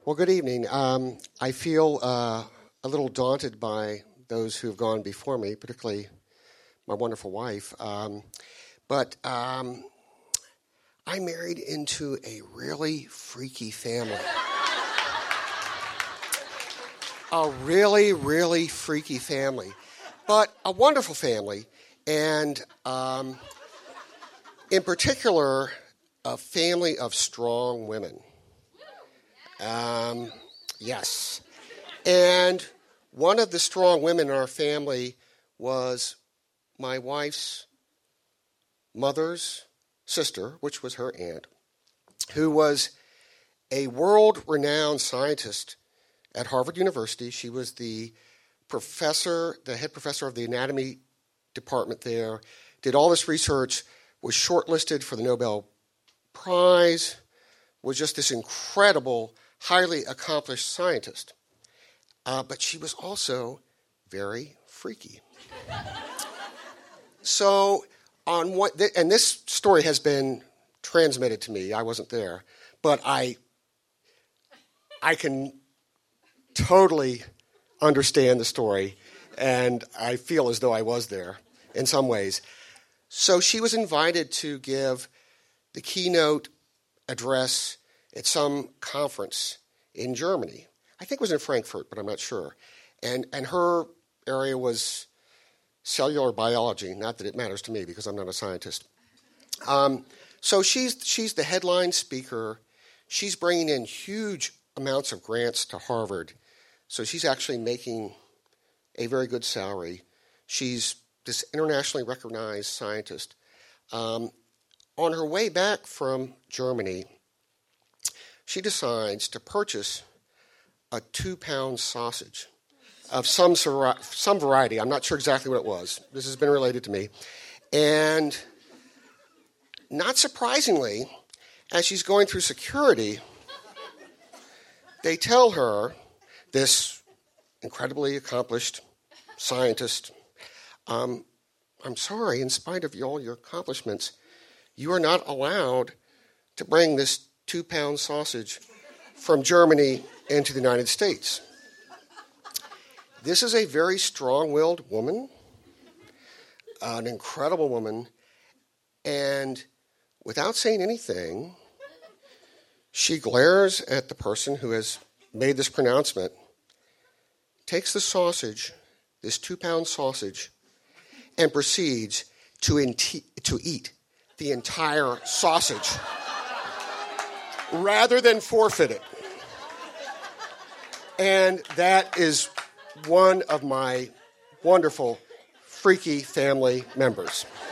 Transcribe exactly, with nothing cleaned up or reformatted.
Well, good evening. Um, I feel uh, a little daunted by those who have gone before me, particularly my wonderful wife. Um, but um, I married into a really freaky family. A really, really freaky family. But a wonderful family. And um, in particular, a family of strong women. Um, yes. And one of the strong women in our family was my wife's mother's sister, which was her aunt, who was a world-renowned scientist at Harvard University. She was the professor, the head professor of the anatomy department there, did all this research, was shortlisted for the Nobel Prize, was just this incredible, highly accomplished scientist. Uh, but she was also very freaky. So, on what, th- and this story has been transmitted to me. I wasn't there, but I, I can totally understand the story, and I feel as though I was there in some ways. So she was invited to give the keynote address at some conference in Germany. I think it was in Frankfurt, but I'm not sure. And and her area was cellular biology. Not that it matters to me because I'm not a scientist. Um, so she's she's the headline speaker. She's bringing in huge amounts of grants to Harvard. So she's actually making a very good salary. She's this internationally recognized scientist. Um, on her way back from Germany, she decides to purchase a two-pound sausage of some some variety. I'm not sure exactly what it was. This has been related to me. And not surprisingly, as she's going through security, they tell her, this incredibly accomplished scientist, um, I'm sorry, in spite of all your accomplishments, you are not allowed to bring this two-pound sausage from Germany into the United States. This is a very strong-willed woman, an incredible woman, and without saying anything, she glares at the person who has made this pronouncement, takes the sausage, this two-pound sausage, and proceeds to, in- to eat the entire sausage rather than forfeit it. And that is one of my wonderful, freaky family members.